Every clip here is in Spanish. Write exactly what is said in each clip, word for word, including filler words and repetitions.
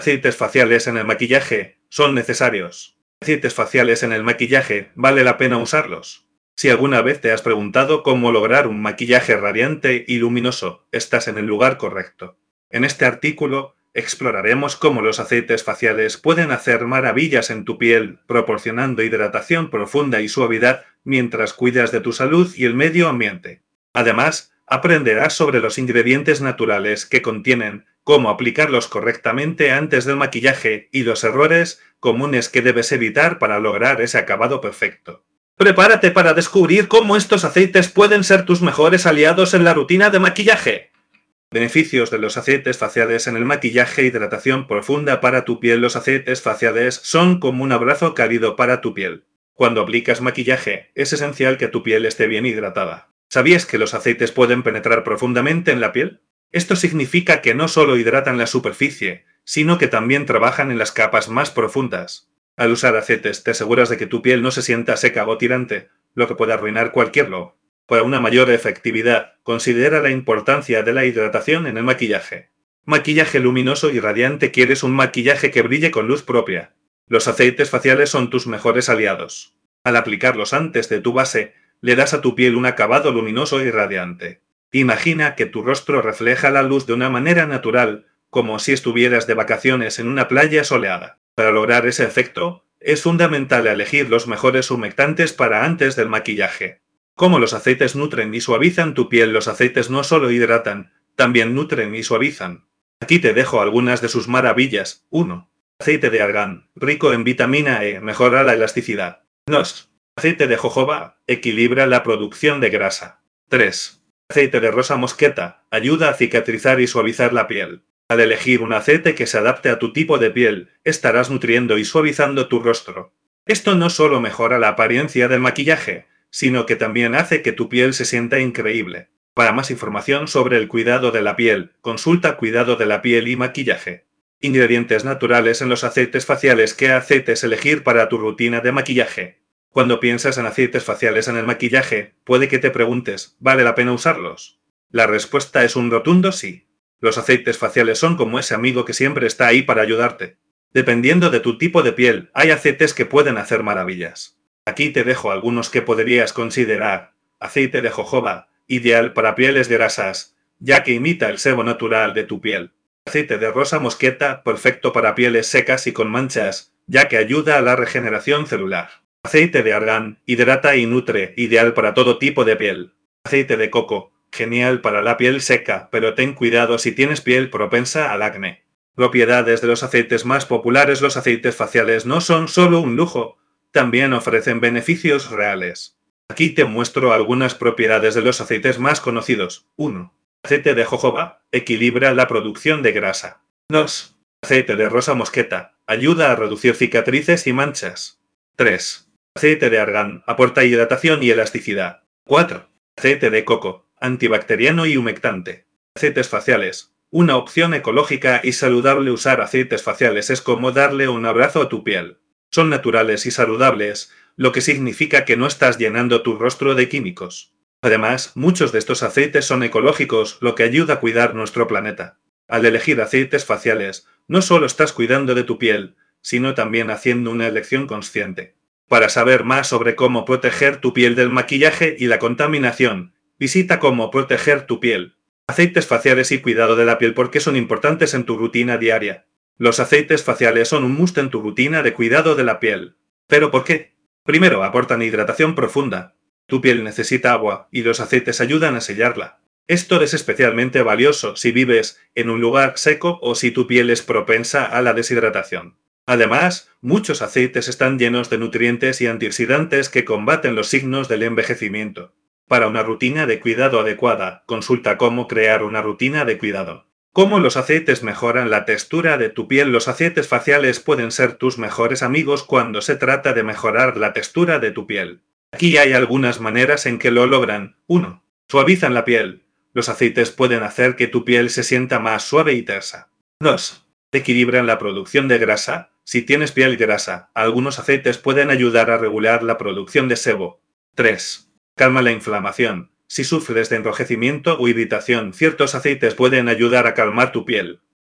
Aceites faciales en el maquillaje son necesarios. Aceites faciales en el maquillaje, ¿vale la pena usarlos? Si alguna vez te has preguntado cómo lograr un maquillaje radiante y luminoso, estás en el lugar correcto. En este artículo, exploraremos cómo los aceites faciales pueden hacer maravillas en tu piel, proporcionando hidratación profunda y suavidad mientras cuidas de tu salud y el medio ambiente. Además, aprenderás sobre los ingredientes naturales que contienen, cómo aplicarlos correctamente antes del maquillaje y los errores comunes que debes evitar para lograr ese acabado perfecto. Prepárate para descubrir cómo estos aceites pueden ser tus mejores aliados en la rutina de maquillaje. Beneficios de los aceites faciales en el maquillaje. Hidratación profunda para tu piel. Los aceites faciales son como un abrazo cálido para tu piel. Cuando aplicas maquillaje, es esencial que tu piel esté bien hidratada. ¿Sabías que los aceites pueden penetrar profundamente en la piel? Esto significa que no solo hidratan la superficie, sino que también trabajan en las capas más profundas. Al usar aceites te aseguras de que tu piel no se sienta seca o tirante, lo que puede arruinar cualquier glow. Para una mayor efectividad, considera la importancia de la hidratación en el maquillaje. Maquillaje luminoso y radiante. ¿Quieres un maquillaje que brille con luz propia? Los aceites faciales son tus mejores aliados. Al aplicarlos antes de tu base, le das a tu piel un acabado luminoso y radiante. Imagina que tu rostro refleja la luz de una manera natural, como si estuvieras de vacaciones en una playa soleada. Para lograr ese efecto, es fundamental elegir los mejores humectantes para antes del maquillaje. ¿Cómo los aceites nutren y suavizan tu piel? Los aceites no solo hidratan, también nutren y suavizan. Aquí te dejo algunas de sus maravillas. uno. Aceite de argán, rico en vitamina E, mejora la elasticidad. dos. Aceite de jojoba, equilibra la producción de grasa. tres. Aceite de rosa mosqueta, ayuda a cicatrizar y suavizar la piel. Al elegir un aceite que se adapte a tu tipo de piel, estarás nutriendo y suavizando tu rostro. Esto no solo mejora la apariencia del maquillaje, sino que también hace que tu piel se sienta increíble. Para más información sobre el cuidado de la piel, consulta Cuidado de la piel y maquillaje. Ingredientes naturales en los aceites faciales. ¿Qué aceites elegir para tu rutina de maquillaje? Cuando piensas en aceites faciales en el maquillaje, puede que te preguntes, ¿vale la pena usarlos? La respuesta es un rotundo sí. Los aceites faciales son como ese amigo que siempre está ahí para ayudarte. Dependiendo de tu tipo de piel, hay aceites que pueden hacer maravillas. Aquí te dejo algunos que podrías considerar. Aceite de jojoba, ideal para pieles grasas, ya que imita el sebo natural de tu piel. Aceite de rosa mosqueta, perfecto para pieles secas y con manchas, ya que ayuda a la regeneración celular. Aceite de argán, hidrata y nutre, ideal para todo tipo de piel. Aceite de coco, genial para la piel seca, pero ten cuidado si tienes piel propensa al acné. Propiedades de los aceites más populares. Los aceites faciales no son solo un lujo, también ofrecen beneficios reales. Aquí te muestro algunas propiedades de los aceites más conocidos. uno. Aceite de jojoba, equilibra la producción de grasa. dos. Aceite de rosa mosqueta, ayuda a reducir cicatrices y manchas. tres. Aceite de argán, aporta hidratación y elasticidad. cuatro. Aceite de coco, antibacteriano y humectante. Aceites faciales, una opción ecológica y saludable. Usar aceites faciales es como darle un abrazo a tu piel. Son naturales y saludables, lo que significa que no estás llenando tu rostro de químicos. Además, muchos de estos aceites son ecológicos, lo que ayuda a cuidar nuestro planeta. Al elegir aceites faciales, no solo estás cuidando de tu piel, sino también haciendo una elección consciente. Para saber más sobre cómo proteger tu piel del maquillaje y la contaminación, visita Cómo proteger tu piel. Aceites faciales y cuidado de la piel. ¿Por qué son importantes en tu rutina diaria? Los aceites faciales son un must en tu rutina de cuidado de la piel. ¿Pero por qué? Primero, aportan hidratación profunda. Tu piel necesita agua, y los aceites ayudan a sellarla. Esto es especialmente valioso si vives en un lugar seco o si tu piel es propensa a la deshidratación. Además, muchos aceites están llenos de nutrientes y antioxidantes que combaten los signos del envejecimiento. Para una rutina de cuidado adecuada, consulta Cómo crear una rutina de cuidado. ¿Cómo los aceites mejoran la textura de tu piel? Los aceites faciales pueden ser tus mejores amigos cuando se trata de mejorar la textura de tu piel. Aquí hay algunas maneras en que lo logran. uno. Suavizan la piel. Los aceites pueden hacer que tu piel se sienta más suave y tersa. dos. Equilibran la producción de grasa. Si tienes piel grasa, algunos aceites pueden ayudar a regular la producción de sebo. tres. Calma la inflamación. Si sufres de enrojecimiento o irritación, ciertos aceites pueden ayudar a calmar tu piel.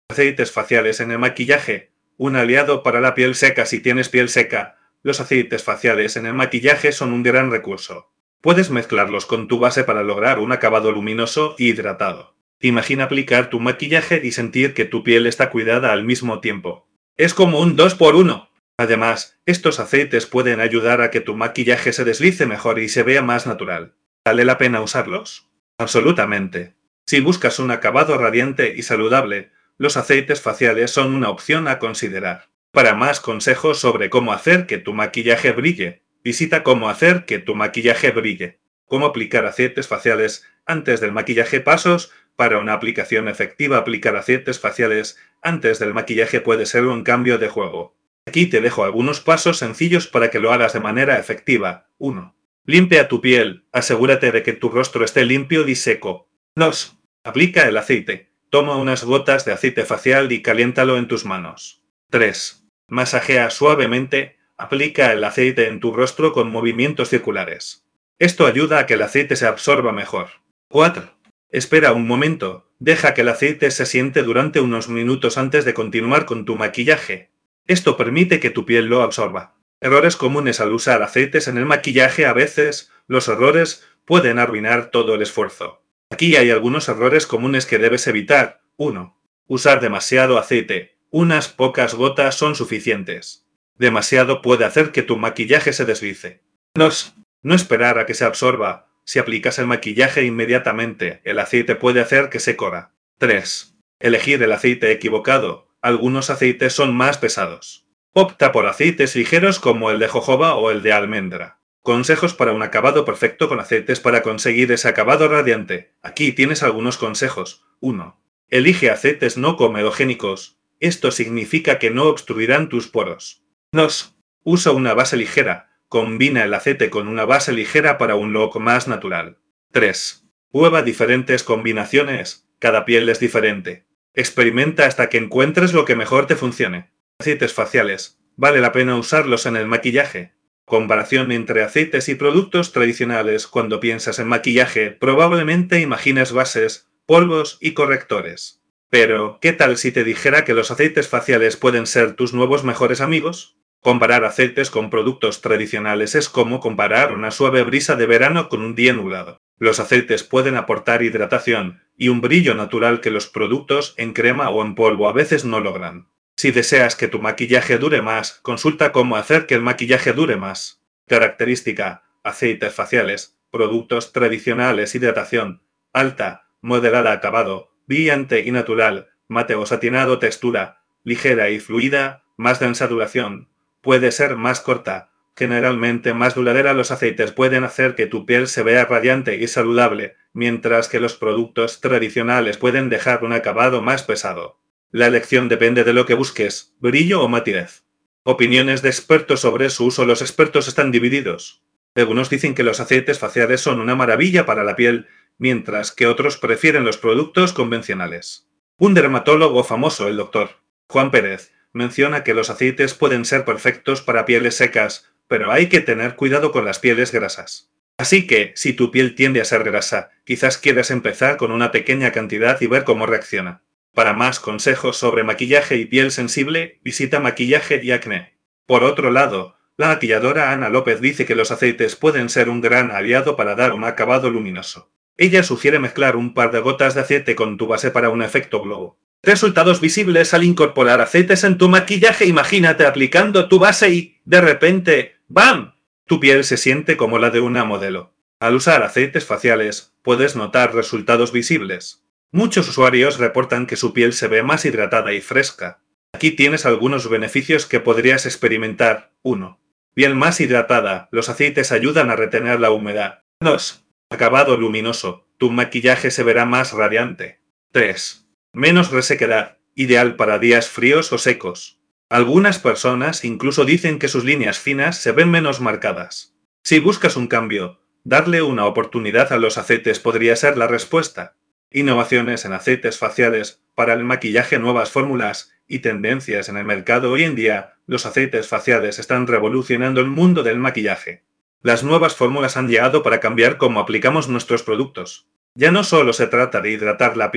Aceites faciales en el maquillaje. Un aliado para la piel seca. Si tienes piel seca, los aceites faciales en el maquillaje son un gran recurso. Puedes mezclarlos con tu base para lograr un acabado luminoso y hidratado. Imagina aplicar tu maquillaje y sentir que tu piel está cuidada al mismo tiempo. Es como un dos por uno. Además, estos aceites pueden ayudar a que tu maquillaje se deslice mejor y se vea más natural. ¿Vale la pena usarlos? Absolutamente. Si buscas un acabado radiante y saludable, los aceites faciales son una opción a considerar. Para más consejos sobre cómo hacer que tu maquillaje brille, visita cómo hacer que tu maquillaje brille. Cómo aplicar aceites faciales antes del maquillaje. Pasos para una aplicación efectiva. Aplicar aceites faciales antes del maquillaje puede ser un cambio de juego. Aquí te dejo algunos pasos sencillos para que lo hagas de manera efectiva. uno. Limpia tu piel. Asegúrate de que tu rostro esté limpio y seco. dos. Aplica el aceite. Toma unas gotas de aceite facial y caliéntalo en tus manos. tres. Masajea suavemente. Aplica el aceite en tu rostro con movimientos circulares. Esto ayuda a que el aceite se absorba mejor. cuatro. Espera un momento. Deja que el aceite se siente durante unos minutos antes de continuar con tu maquillaje. Esto permite que tu piel lo absorba. Errores comunes al usar aceites en el maquillaje. A veces, los errores pueden arruinar todo el esfuerzo. Aquí hay algunos errores comunes que debes evitar. uno. Usar demasiado aceite. Unas pocas gotas son suficientes. Demasiado puede hacer que tu maquillaje se deslice. dos. No esperar a que se absorba. Si aplicas el maquillaje inmediatamente, el aceite puede hacer que se corra. tres. Elegir el aceite equivocado. Algunos aceites son más pesados. Opta por aceites ligeros como el de jojoba o el de almendra. Consejos para un acabado perfecto con aceites para conseguir ese acabado radiante. Aquí tienes algunos consejos. uno. Elige aceites no comedogénicos. Esto significa que no obstruirán tus poros. dos. Usa una base ligera. Combina el aceite con una base ligera para un look más natural. tres. Prueba diferentes combinaciones. Cada piel es diferente. Experimenta hasta que encuentres lo que mejor te funcione. Aceites faciales. ¿Vale la pena usarlos en el maquillaje? Comparación entre aceites y productos tradicionales. Cuando piensas en maquillaje, probablemente imaginas bases, polvos y correctores. Pero, ¿qué tal si te dijera que los aceites faciales pueden ser tus nuevos mejores amigos? Comparar aceites con productos tradicionales es como comparar una suave brisa de verano con un día nublado. Los aceites pueden aportar hidratación y un brillo natural que los productos en crema o en polvo a veces no logran. Si deseas que tu maquillaje dure más, consulta cómo hacer que el maquillaje dure más. Característica: aceites faciales, productos tradicionales, hidratación alta, moderada, acabado, brillante y natural, mate o satinado, textura ligera y fluida, más densa, duración. Puede ser más corta, generalmente más duradera. Los aceites pueden hacer que tu piel se vea radiante y saludable, mientras que los productos tradicionales pueden dejar un acabado más pesado. La elección depende de lo que busques, brillo o matidez. Opiniones de expertos sobre su uso. Los expertos están divididos. Algunos dicen que los aceites faciales son una maravilla para la piel, mientras que otros prefieren los productos convencionales. Un dermatólogo famoso, el doctor Juan Pérez, menciona que los aceites pueden ser perfectos para pieles secas, pero hay que tener cuidado con las pieles grasas. Así que, si tu piel tiende a ser grasa, quizás quieras empezar con una pequeña cantidad y ver cómo reacciona. Para más consejos sobre maquillaje y piel sensible, visita Maquillaje y Acné. Por otro lado, la maquilladora Ana López dice que los aceites pueden ser un gran aliado para dar un acabado luminoso. Ella sugiere mezclar un par de gotas de aceite con tu base para un efecto glow. Resultados visibles al incorporar aceites en tu maquillaje. Imagínate aplicando tu base y, de repente, ¡bam!, tu piel se siente como la de una modelo. Al usar aceites faciales, puedes notar resultados visibles. Muchos usuarios reportan que su piel se ve más hidratada y fresca. Aquí tienes algunos beneficios que podrías experimentar. uno. Piel más hidratada. Los aceites ayudan a retener la humedad. dos. Acabado luminoso. Tu maquillaje se verá más radiante. tres. Menos resequedad. Ideal para días fríos o secos. Algunas personas incluso dicen que sus líneas finas se ven menos marcadas. Si buscas un cambio, darle una oportunidad a los aceites podría ser la respuesta. Innovaciones en aceites faciales para el maquillaje. Nuevas fórmulas y tendencias en el mercado. Hoy en día, los aceites faciales están revolucionando el mundo del maquillaje. Las nuevas fórmulas han llegado para cambiar cómo aplicamos nuestros productos. Ya no solo se trata de hidratar la piel,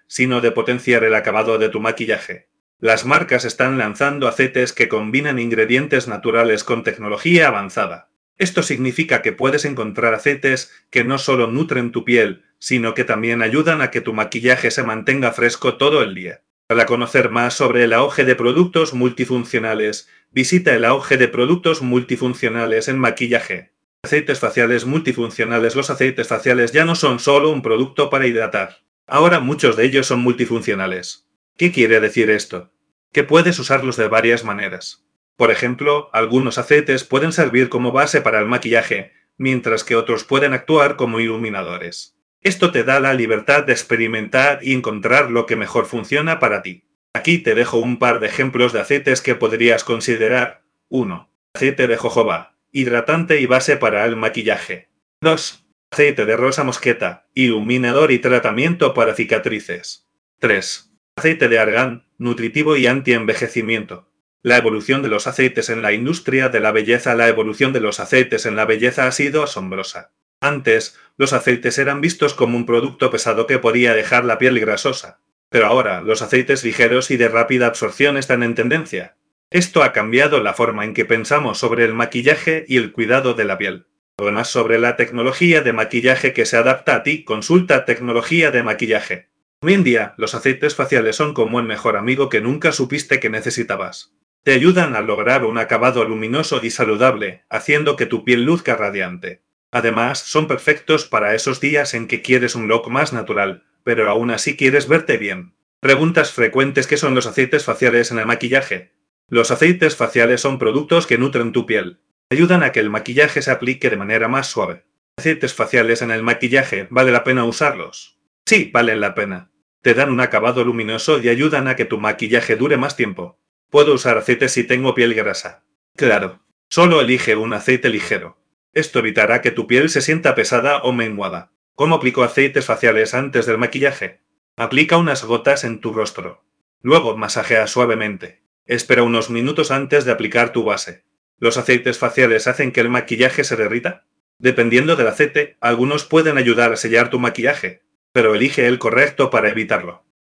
sino de potenciar el acabado de tu maquillaje. Las marcas están lanzando aceites que combinan ingredientes naturales con tecnología avanzada. Esto significa que puedes encontrar aceites que no solo nutren tu piel, sino que también ayudan a que tu maquillaje se mantenga fresco todo el día. Para conocer más sobre el auge de productos multifuncionales, visita el auge de productos multifuncionales en maquillaje. Aceites faciales multifuncionales. Los aceites faciales ya no son solo un producto para hidratar. Ahora muchos de ellos son multifuncionales. ¿Qué quiere decir esto? Que puedes usarlos de varias maneras. Por ejemplo, algunos aceites pueden servir como base para el maquillaje, mientras que otros pueden actuar como iluminadores. Esto te da la libertad de experimentar y encontrar lo que mejor funciona para ti. Aquí te dejo un par de ejemplos de aceites que podrías considerar. uno. Aceite de jojoba, hidratante y base para el maquillaje. dos. Aceite de rosa mosqueta, iluminador y tratamiento para cicatrices. tres. Aceite de argán, nutritivo y anti-envejecimiento. La evolución de los aceites en la industria de la belleza. La evolución de los aceites en la belleza ha sido asombrosa. Antes, los aceites eran vistos como un producto pesado que podía dejar la piel grasosa. Pero ahora, los aceites ligeros y de rápida absorción están en tendencia. Esto ha cambiado la forma en que pensamos sobre el maquillaje y el cuidado de la piel. Además, sobre la tecnología de maquillaje que se adapta a ti, consulta tecnología de maquillaje. Hoy en día, los aceites faciales son como el mejor amigo que nunca supiste que necesitabas. Te ayudan a lograr un acabado luminoso y saludable, haciendo que tu piel luzca radiante. Además, son perfectos para esos días en que quieres un look más natural, pero aún así quieres verte bien. Preguntas frecuentes: ¿qué son los aceites faciales en el maquillaje? Los aceites faciales son productos que nutren tu piel. Ayudan a que el maquillaje se aplique de manera más suave. ¿Aceites faciales en el maquillaje vale la pena usarlos? Sí, valen la pena. Te dan un acabado luminoso y ayudan a que tu maquillaje dure más tiempo. ¿Puedo usar aceites si tengo piel grasa? Claro. Solo elige un aceite ligero. Esto evitará que tu piel se sienta pesada o menguada. ¿Cómo aplico aceites faciales antes del maquillaje? Aplica unas gotas en tu rostro. Luego masajea suavemente. Espera unos minutos antes de aplicar tu base. ¿Los aceites faciales hacen que el maquillaje se derrita? Dependiendo del aceite, algunos pueden ayudar a sellar tu maquillaje, pero elige el correcto para evitarlo.